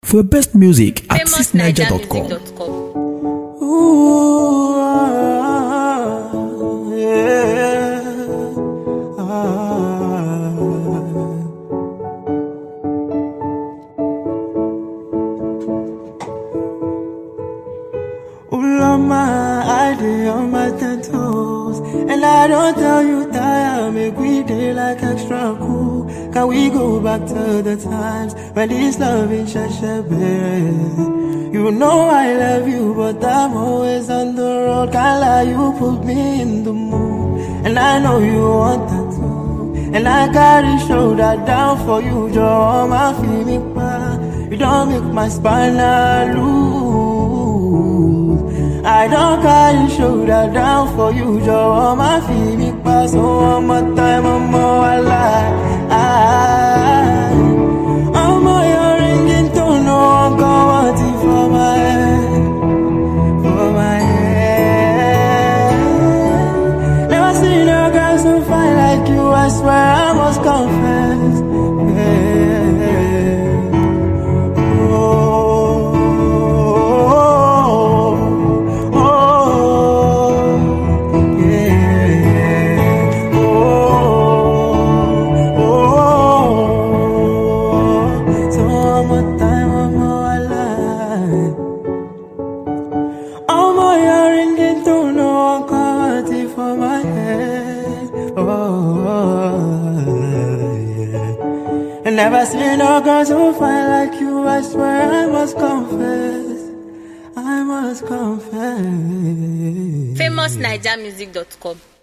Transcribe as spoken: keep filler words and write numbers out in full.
For your best music at famous sis niger niger dot com. music dot com. Ooh, ah, yeah. Ah. Ooh, Lama, I dey on my ten toes, and I don't tell you tire, make we dey like extra cool. Can we go back to the times when this love in Shashebe? You know I love you, but I'm always on the road. Can't lie, you put me in the mood, and I know you want that too. And I gotta show that down for you, Joe. My feeling back, you don't make my spine loose. I don't gotta show that down for you, Joe. My feeling back, so one more time, I'm more alive. I'm all your ringing tone, no one got what it for my head, for my head. Never seen a girl so fine like you, I swear I must confess. Yeah. Oh, oh, oh, yeah. Oh, oh, oh. So one more time, I'm more alive. I'm all your ringing tone, no one got it for my head. Oh, yeah. And never seen a girl so fine like you, I swear I must confess, I must confess. famous niger music dot com.